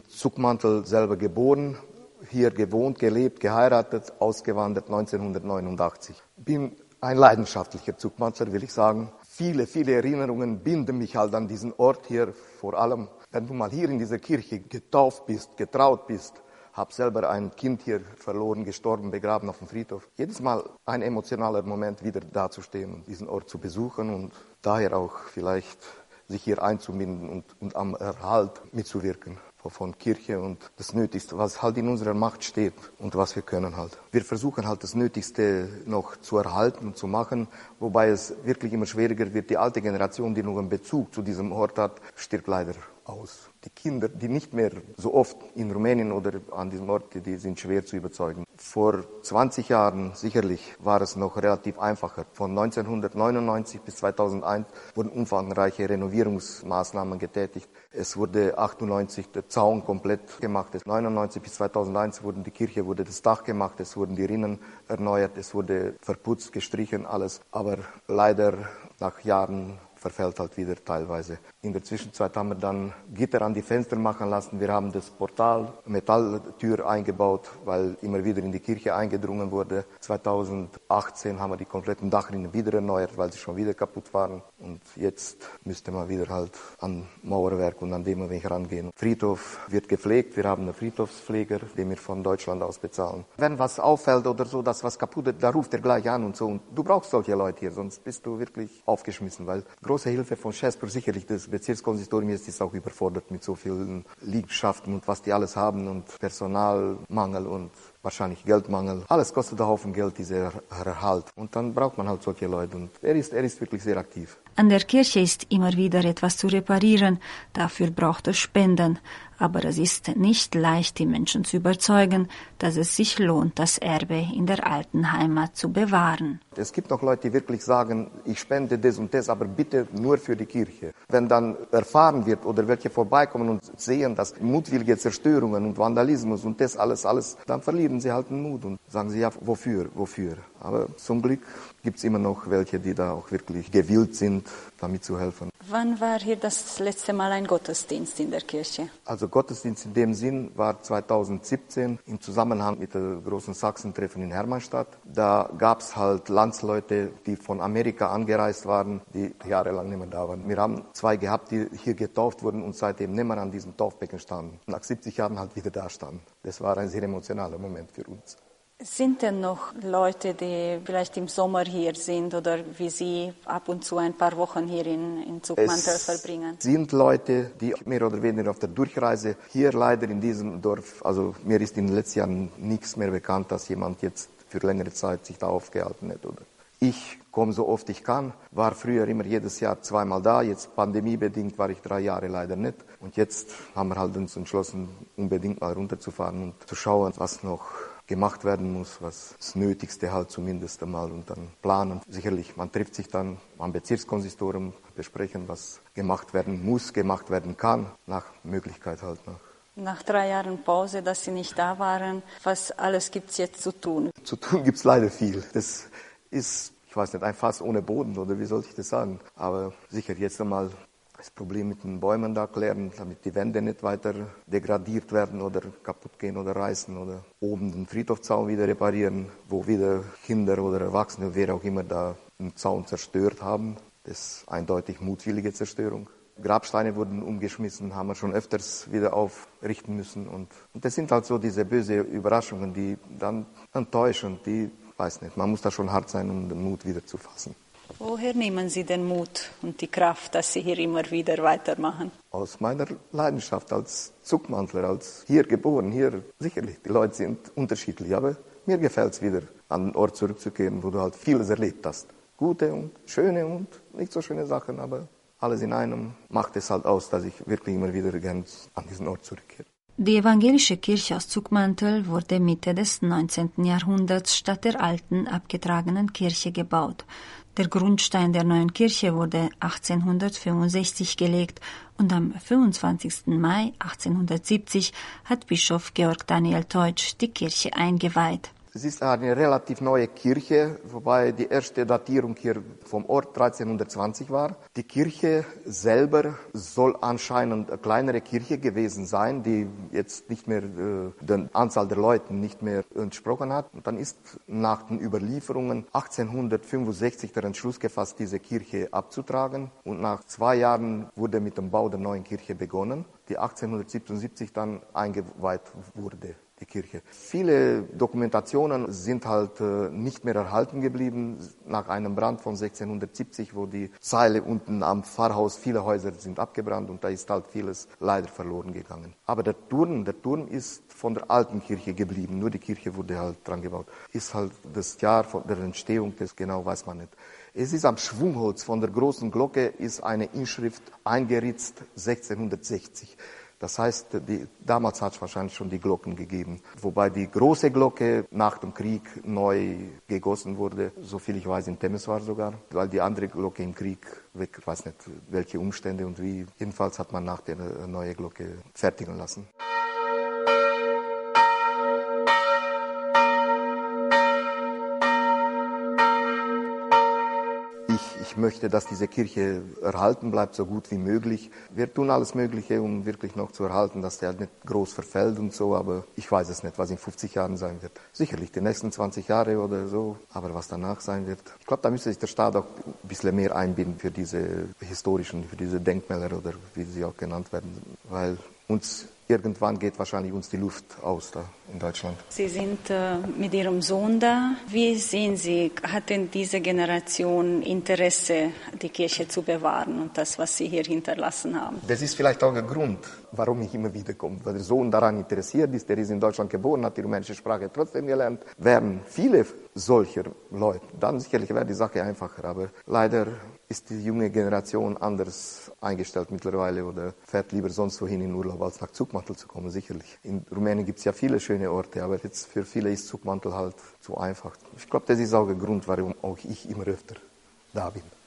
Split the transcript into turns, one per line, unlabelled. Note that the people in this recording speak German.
Zuckmantel selber geboren, hier gewohnt, gelebt, geheiratet, ausgewandert 1989. Bin ein leidenschaftlicher Zuckmantler, will ich sagen. Viele, viele Erinnerungen binden mich halt an diesen Ort hier. Vor allem, wenn du mal hier in dieser Kirche getauft bist, getraut bist. Hab selber ein Kind hier verloren, gestorben, begraben auf dem Friedhof. Jedes Mal ein emotionaler Moment, wieder dazustehen und diesen Ort zu besuchen und daher auch vielleicht sich hier einzubinden und am Erhalt mitzuwirken von Kirche und das Nötigste, was halt in unserer Macht steht und was wir können halt. Wir versuchen halt das Nötigste noch zu erhalten und zu machen, wobei es wirklich immer schwieriger wird. Die alte Generation, die noch einen Bezug zu diesem Ort hat, stirbt leider aus. Die Kinder, die nicht mehr so oft in Rumänien oder an diesem Ort, die sind schwer zu überzeugen. Vor 20 Jahren sicherlich war es noch relativ einfacher. Von 1999 bis 2001 wurden umfangreiche Renovierungsmaßnahmen getätigt. Es wurde 98 der Zaun komplett gemacht. 1999 bis 2001 wurde das Dach gemacht, es wurden die Rinnen erneuert, es wurde verputzt, gestrichen, alles. Aber leider nach Jahren verfällt halt wieder teilweise. In der Zwischenzeit haben wir dann Gitter an die Fenster machen lassen. Wir haben das Portal, Metalltür eingebaut, weil immer wieder in die Kirche eingedrungen wurde. 2018 haben wir die kompletten Dachrinnen wieder erneuert, weil sie schon wieder kaputt waren. Und jetzt müsste man wieder halt an Mauerwerk und an dem ein wenig rangehen. Friedhof wird gepflegt. Wir haben einen Friedhofspfleger, den wir von Deutschland aus bezahlen. Wenn was auffällt oder so, dass was kaputt ist, da ruft er gleich an und so. Und du brauchst solche Leute hier, sonst bist du wirklich aufgeschmissen, weil große Hilfe von Chesper, sicherlich das Bezirkskonsistorium ist auch überfordert mit so vielen Liegenschaften und was die alles haben und Personalmangel und wahrscheinlich Geldmangel. Alles kostet einen Haufen Geld, dieser Erhalt. Und dann braucht man halt solche Leute und er ist wirklich sehr aktiv.
An der Kirche ist immer wieder etwas zu reparieren, dafür braucht es Spenden. Aber es ist nicht leicht, die Menschen zu überzeugen, dass es sich lohnt, das Erbe in der alten Heimat zu bewahren.
Es gibt noch Leute, die wirklich sagen, ich spende das und das, aber bitte nur für die Kirche. Wenn dann erfahren wird oder welche vorbeikommen und sehen, dass mutwillige Zerstörungen und Vandalismus und das alles, dann verlieren sie halt den Mut und sagen sie, ja, wofür? Aber zum Glück gibt es immer noch welche, die da auch wirklich gewillt sind, damit zu helfen.
Wann war hier das letzte Mal ein Gottesdienst in der Kirche?
Also Gottesdienst in dem Sinn war 2017 im Zusammenhang mit der großen Sachsentreffen in Hermannstadt. Da gab es halt Landsleute, die von Amerika angereist waren, die jahrelang nicht mehr da waren. Wir haben 2 gehabt, die hier getauft wurden und seitdem nicht mehr an diesem Taufbecken standen. Nach 70 Jahren halt wieder da standen. Das war ein sehr emotionaler Moment für uns.
Sind denn noch Leute, die vielleicht im Sommer hier sind oder wie Sie ab und zu ein paar Wochen hier in Zuckmantel verbringen?
Es sind Leute, die mehr oder weniger auf der Durchreise hier leider in diesem Dorf, also mir ist in den letzten Jahren nichts mehr bekannt, dass jemand jetzt für längere Zeit sich da aufgehalten hat. Oder ich komme so oft ich kann, war früher immer jedes Jahr 2-mal da, jetzt pandemiebedingt war ich 3 Jahre leider nicht. Und jetzt haben wir halt uns entschlossen, unbedingt mal runterzufahren und zu schauen, was noch gemacht werden muss, was das Nötigste halt zumindest einmal und dann planen. Sicherlich, man trifft sich dann am Bezirkskonsistorium, besprechen, was gemacht werden muss, gemacht werden kann, nach Möglichkeit halt nach.
Nach 3 Jahren Pause, dass Sie nicht da waren, was alles gibt's jetzt zu tun?
Zu tun gibt's leider viel. Das ist, ich weiß nicht, ein Fass ohne Boden oder wie soll ich das sagen, aber sicher jetzt einmal das Problem mit den Bäumen da klären, damit die Wände nicht weiter degradiert werden oder kaputt gehen oder reißen oder oben den Friedhofzaun wieder reparieren, wo wieder Kinder oder Erwachsene, wer auch immer da einen Zaun zerstört haben. Das ist eindeutig mutwillige Zerstörung. Grabsteine wurden umgeschmissen, haben wir schon öfters wieder aufrichten müssen und das sind halt so diese böse Überraschungen, die dann enttäuschen, die, weiß nicht, man muss da schon hart sein, um den Mut wieder zu fassen.
Woher nehmen Sie den Mut und die Kraft, dass Sie hier immer wieder weitermachen?
Aus meiner Leidenschaft als Zuckmantler, als hier geboren, hier sicherlich. Die Leute sind unterschiedlich, aber mir gefällt es wieder, an den Ort zurückzukehren, wo du halt vieles erlebt hast. Gute und schöne und nicht so schöne Sachen, aber alles in einem macht es halt aus, dass ich wirklich immer wieder gern an diesen Ort zurückkehre.
Die evangelische Kirche aus Zuckmantel wurde Mitte des 19. Jahrhunderts statt der alten, abgetragenen Kirche gebaut. Der Grundstein der neuen Kirche wurde 1865 gelegt und am 25. Mai 1870 hat Bischof Georg Daniel Teutsch die Kirche eingeweiht.
Es ist eine relativ neue Kirche, wobei die erste Datierung hier vom Ort 1320 war. Die Kirche selber soll anscheinend eine kleinere Kirche gewesen sein, die jetzt nicht mehr der Anzahl der Leute nicht mehr entsprochen hat. Und dann ist nach den Überlieferungen 1865 der Entschluss gefasst, diese Kirche abzutragen. Und nach 2 Jahren wurde mit dem Bau der neuen Kirche begonnen, die 1877 dann eingeweiht wurde. Die Kirche. Viele Dokumentationen sind halt nicht mehr erhalten geblieben. Nach einem Brand von 1670, wo die Zeile unten am Pfarrhaus, viele Häuser sind abgebrannt und da ist halt vieles leider verloren gegangen. Aber der Turm ist von der alten Kirche geblieben. Nur die Kirche wurde halt dran gebaut. Ist halt das Jahr von der Entstehung, das genau weiß man nicht. Es ist am Schwungholz von der großen Glocke ist eine Inschrift eingeritzt 1660. Das heißt, damals hat es wahrscheinlich schon die Glocken gegeben. Wobei die große Glocke nach dem Krieg neu gegossen wurde, soviel ich weiß, in Temeswar sogar. Weil die andere Glocke im Krieg, ich weiß nicht, welche Umstände und wie. Jedenfalls hat man nach der neue Glocke fertigen lassen. Ich möchte, dass diese Kirche erhalten bleibt, so gut wie möglich. Wir tun alles Mögliche, um wirklich noch zu erhalten, dass der nicht groß verfällt und so, aber ich weiß es nicht, was in 50 Jahren sein wird. Sicherlich die nächsten 20 Jahre oder so, aber was danach sein wird. Ich glaube, da müsste sich der Staat auch ein bisschen mehr einbinden für diese historischen, für diese Denkmäler oder wie sie auch genannt werden, weil irgendwann geht wahrscheinlich uns die Luft aus da in Deutschland.
Sie sind mit Ihrem Sohn da. Wie sehen Sie, hat denn diese Generation Interesse, die Kirche zu bewahren und das, was Sie hier hinterlassen haben?
Das ist vielleicht auch ein Grund, warum ich immer wieder komme. Weil der Sohn daran interessiert ist, der ist in Deutschland geboren, hat die rumänische Sprache trotzdem gelernt. Wären viele solcher Leute, dann sicherlich wäre die Sache einfacher. Aber leider ist die junge Generation anders eingestellt mittlerweile oder fährt lieber sonst wohin in Urlaub, als nach Zugmantel zu kommen, sicherlich. In Rumänien gibt es ja viele schöne Orte, aber jetzt für viele ist Zugmantel halt zu einfach. Ich glaube, das ist auch ein Grund, warum auch ich immer öfter da bin.